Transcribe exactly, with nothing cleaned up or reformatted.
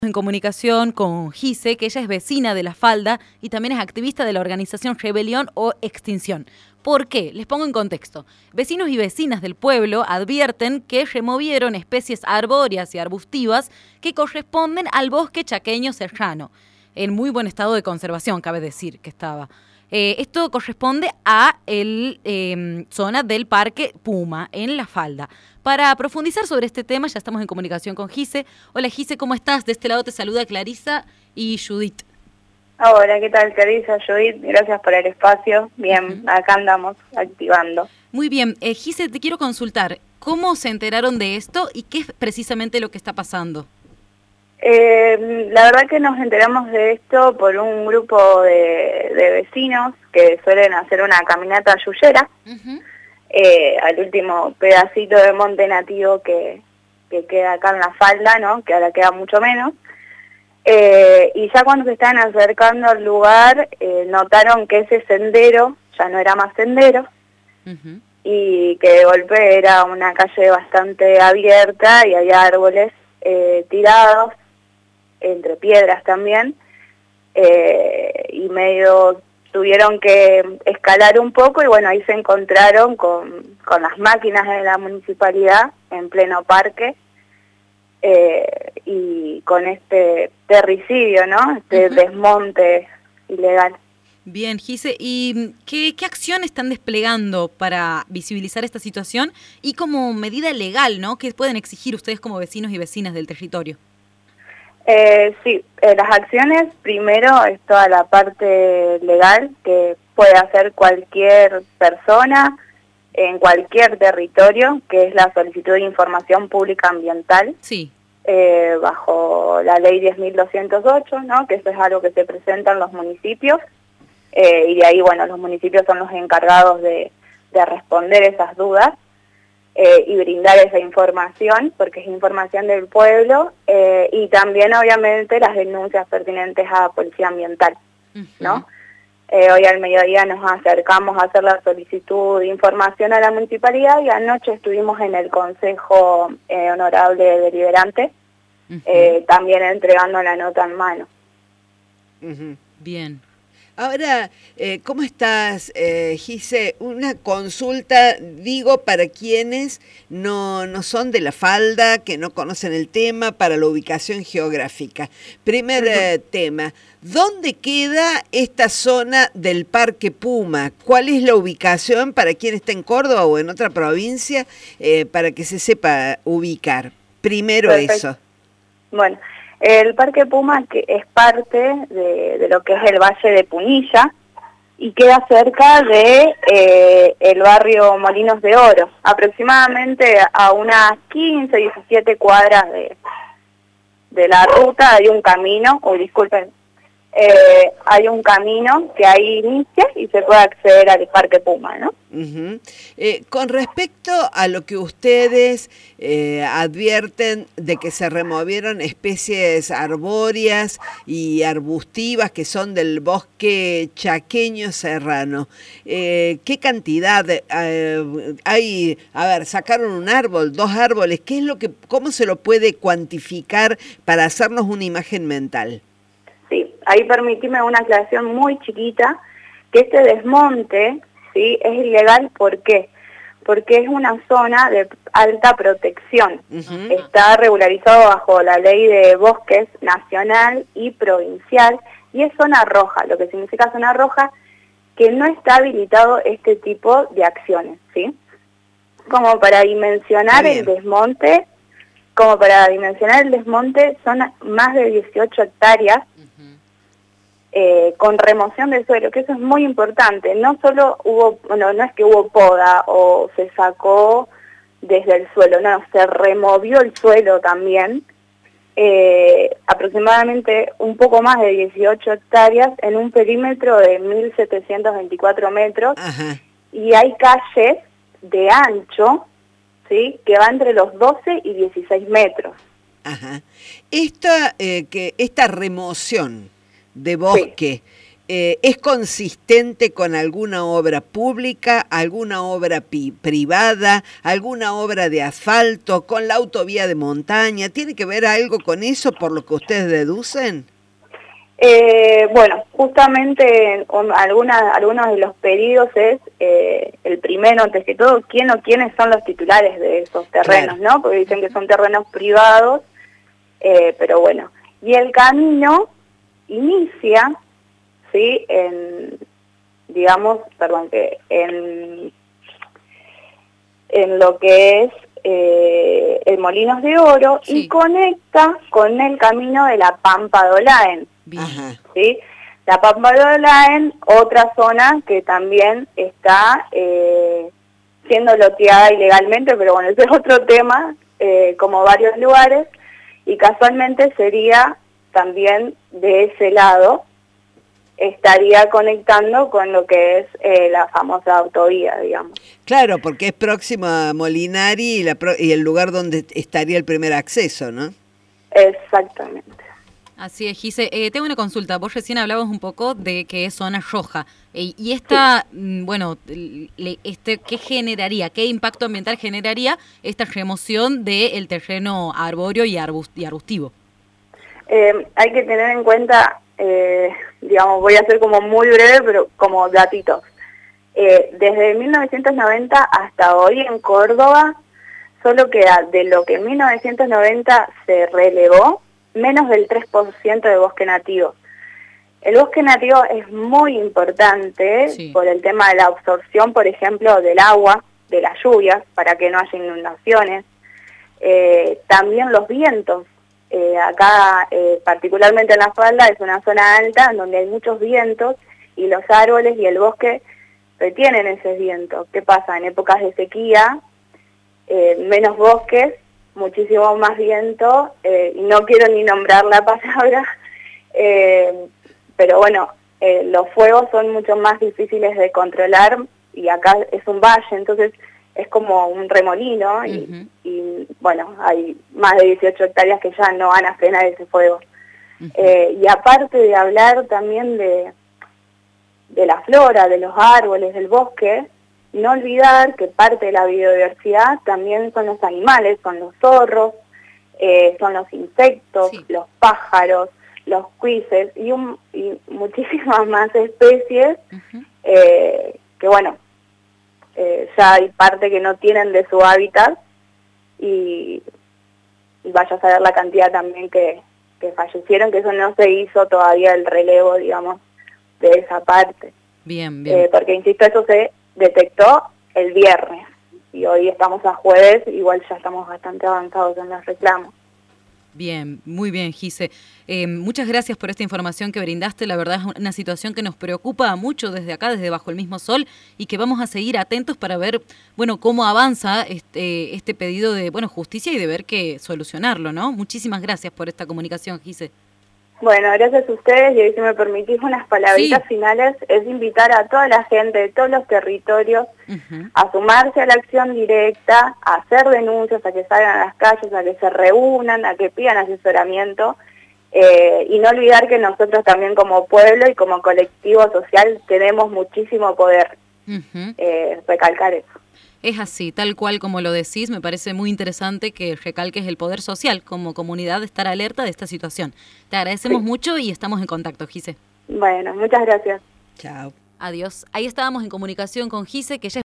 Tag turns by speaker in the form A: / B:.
A: En comunicación con Gise, que ella es vecina de La Falda y también es activista de la organización Rebelión o Extinción. ¿Por qué? Les pongo en contexto. Vecinos y vecinas del pueblo advierten que removieron especies arbóreas y arbustivas que corresponden al bosque chaqueño serrano, en muy buen estado de conservación, cabe decir que estaba. Eh, esto corresponde a la eh, zona del Parque Puma, en La Falda. Para profundizar sobre este tema, ya estamos en comunicación con Gise. Hola Gise, ¿cómo estás? De este lado te saluda Clarisa y Judith.
B: Hola, ¿qué tal, Clarisa? Judith, gracias por el espacio. Bien, uh-huh. Acá andamos activando.
A: Muy bien. Eh, Gise, te quiero consultar. ¿Cómo se enteraron de esto y qué es precisamente lo que está pasando?
B: Eh, la verdad que nos enteramos de esto por un grupo de, de vecinos que suelen hacer una caminata yuyera, uh-huh. eh, al último pedacito de monte nativo que, que queda acá en La Falda, ¿no? Que ahora queda mucho menos. Eh, y ya cuando se estaban acercando al lugar, eh, notaron que ese sendero ya no era más sendero, uh-huh. y que de golpe era una calle bastante abierta y había árboles eh, tirados, entre piedras también, eh, y medio tuvieron que escalar un poco y bueno, ahí se encontraron con, con las máquinas de la municipalidad en pleno parque, eh, y con este terricidio, ¿no? Este uh-huh. desmonte ilegal.
A: Bien, Gise, ¿y qué, qué acción están desplegando para visibilizar esta situación y como medida legal, ¿no? ¿Qué pueden exigir ustedes como vecinos y vecinas del territorio?
B: Eh, sí, eh, las acciones, primero es toda la parte legal que puede hacer cualquier persona en cualquier territorio, que es la solicitud de información pública ambiental,
A: sí.
B: eh, bajo la ley diez mil doscientos ocho, ¿no? Que eso es algo que se presenta en los municipios, eh, y de ahí, bueno, los municipios son los encargados de, de responder esas dudas. Eh, y brindar esa información, porque es información del pueblo, eh, y también obviamente las denuncias pertinentes a Policía Ambiental, uh-huh. ¿no? Eh, hoy al mediodía nos acercamos a hacer la solicitud de información a la municipalidad y anoche estuvimos en el Consejo eh, Honorable Deliberante, uh-huh. eh, también entregando la nota en mano.
A: Uh-huh. Bien.
C: Ahora, eh, ¿cómo estás, eh, Gise? Una consulta, digo, para quienes no, no son de La Falda, que no conocen el tema, para la ubicación geográfica. Primer eh, tema, ¿dónde queda esta zona del Parque Puma? ¿Cuál es la ubicación para quien está en Córdoba o en otra provincia, eh, para que se sepa ubicar? Primero Perfecto. Eso.
B: Bueno. El Parque Puma que es parte de, de lo que es el Valle de Punilla y queda cerca de eh, el barrio Molinos de Oro, aproximadamente a unas quince, diecisiete cuadras de, de la ruta hay un camino, o oh, disculpen, eh, hay un camino que ahí inicia y se puede acceder al Parque Puma, ¿no?
C: Uh-huh. Eh, con respecto a lo que ustedes eh, advierten de que se removieron especies arbóreas y arbustivas que son del bosque chaqueño serrano, eh, ¿qué cantidad eh, hay? A ver, sacaron un árbol, dos árboles, ¿qué es lo que, cómo se lo puede cuantificar para hacernos una imagen mental?
B: Sí, ahí permitime una aclaración muy chiquita, que este desmonte, ¿sí? Es ilegal, ¿por qué? Porque es una zona de alta protección. Uh-huh. Está regularizado bajo la ley de bosques nacional y provincial, y es zona roja, lo que significa zona roja, que no está habilitado este tipo de acciones, ¿sí? Como para dimensionar el desmonte, como para dimensionar el desmonte, son más de dieciocho hectáreas, Eh, con remoción del suelo, que eso es muy importante. No solo hubo, bueno, no es que hubo poda o se sacó desde el suelo, no, se removió el suelo también, eh, aproximadamente un poco más de dieciocho hectáreas en un perímetro de mil setecientos veinticuatro metros. Ajá. Y hay calles de ancho, ¿sí? Que va entre los doce y dieciséis metros.
C: Ajá. Esta, eh, que, esta remoción de bosque, sí. eh, ¿es consistente con alguna obra pública, alguna obra pi privada, alguna obra de asfalto, con la autovía de montaña? ¿Tiene que ver algo con eso por lo que ustedes deducen?
B: Eh, bueno, justamente um, alguna, algunos de los pedidos es, eh, el primero, antes que todo, quién o quiénes son los titulares de esos terrenos, claro, ¿no? Porque dicen que son terrenos privados, eh, pero bueno. Y el camino inicia, ¿sí? En, digamos, perdón, que en, en lo que es eh, el Molinos de Oro, sí, y conecta con el camino de la Pampa de Olaen. ¿Sí? La Pampa de Olaen, otra zona que también está eh, siendo loteada ilegalmente, pero bueno, ese es otro tema, eh, como varios lugares, y casualmente sería también de ese lado, estaría conectando con lo que es eh, la famosa autovía, digamos.
C: Claro, porque es próximo a Molinari y, la pro y el lugar donde estaría el primer acceso, ¿no?
B: Exactamente.
A: Así es, Gise. Eh, tengo una consulta. Vos recién hablabas un poco de que es zona roja. Eh, y esta, sí, bueno, le, este, ¿qué generaría? ¿Qué impacto ambiental generaría esta remoción del terreno arbóreo y, arbust y arbustivo?
B: Eh, hay que tener en cuenta, eh, digamos, voy a ser como muy breve, pero como datitos. Eh, desde mil novecientos noventa hasta hoy en Córdoba, solo queda de lo que en mil novecientos noventa se relevó, menos del tres por ciento de bosque nativo. El bosque nativo es muy importante, sí, por el tema de la absorción, por ejemplo, del agua, de las lluvias, para que no haya inundaciones. Eh, también los vientos. Eh, acá, eh, particularmente en la falda, es una zona alta donde hay muchos vientos y los árboles y el bosque retienen ese viento. ¿Qué pasa? En épocas de sequía, eh, menos bosques, muchísimo más viento, eh, y no quiero ni nombrar la palabra, eh, pero bueno, eh, los fuegos son mucho más difíciles de controlar y acá es un valle, entonces es como un remolino y, uh-huh, y bueno, hay más de dieciocho hectáreas que ya no van a frenar ese fuego. Uh-huh. Eh, y aparte de hablar también de, de la flora, de los árboles, del bosque, no olvidar que parte de la biodiversidad también son los animales, son los zorros, eh, son los insectos, sí, los pájaros, los cuises y, un, y muchísimas más especies, uh-huh, eh, que bueno, eh, ya hay parte que no tienen de su hábitat y, y vaya a saber la cantidad también que, que fallecieron, que eso no se hizo todavía el relevo, digamos, de esa parte.
A: Bien, bien.
B: Eh, porque, insisto, eso se detectó el viernes y hoy estamos a jueves, igual ya estamos bastante avanzados en los reclamos.
A: Bien, muy bien, Gise. Eh, muchas gracias por esta información que brindaste. La verdad es una situación que nos preocupa mucho desde acá, desde Bajo el Mismo Sol, y que vamos a seguir atentos para ver, bueno, cómo avanza este, este pedido de, bueno, justicia y de ver qué solucionarlo, ¿no? Muchísimas gracias por esta comunicación, Gise.
B: Bueno, gracias a ustedes, y hoy si me permitís unas palabritas, sí, finales, es invitar a toda la gente de todos los territorios, uh-huh, a sumarse a la acción directa, a hacer denuncias, a que salgan a las calles, a que se reúnan, a que pidan asesoramiento, eh, y no olvidar que nosotros también como pueblo y como colectivo social tenemos muchísimo poder, uh-huh, eh, recalcar eso.
A: Es así, tal cual como lo decís, me parece muy interesante que recalques el poder social como comunidad de estar alerta de esta situación. Te agradecemos, sí, mucho y estamos en contacto, Gise.
B: Bueno, muchas gracias.
C: Chao.
A: Adiós. Ahí estábamos en comunicación con Gise, que ya